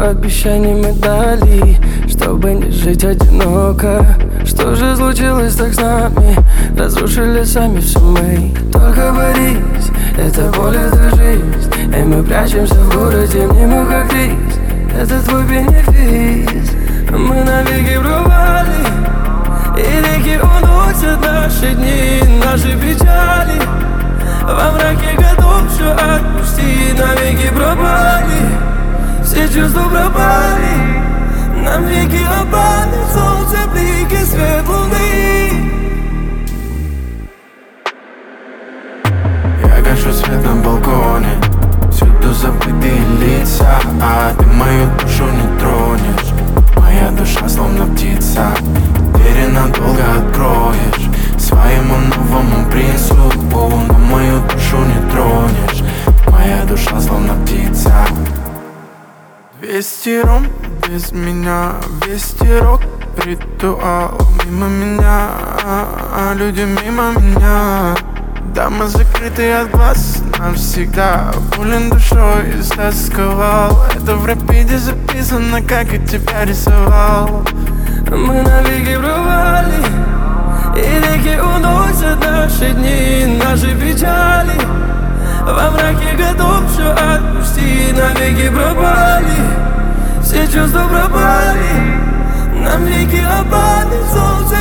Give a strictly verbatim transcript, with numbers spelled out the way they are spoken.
обещаний мы дали, чтобы не жить одиноко. Что же случилось так с нами? Разрушили сами все мы. Только борись, это боль, это жизнь. И мы прячемся в городе, мнимо как рис. Это твой бенефис. Мы навеки пропали, и реки уносят наши дни, наши печали. Во мраке готов все отпустить, навеки пропали. Все чувства пропали, нам веки опали. Солнце, блики, свет луны. Я гашу свет на балконе, всюду забытые лица, а ты мою душу не тронешь. Моя душа словно птица, двери надолго откроешь своему новому принцу, но мою душу не тронешь. Моя душа словно птица. Двести ром без меня, вести рок, ритуал мимо меня, а люди мимо меня. Дома закрыты от глаз навсегда, болен душой истосковал. Это в рапиде записано, как я тебя рисовал. Мы навеки пропали, и реки уносят наши дни, наши печали. Во мраке готов все отпустить, навеки пропали. Все чувства пропали, нам веки опали. Солнце,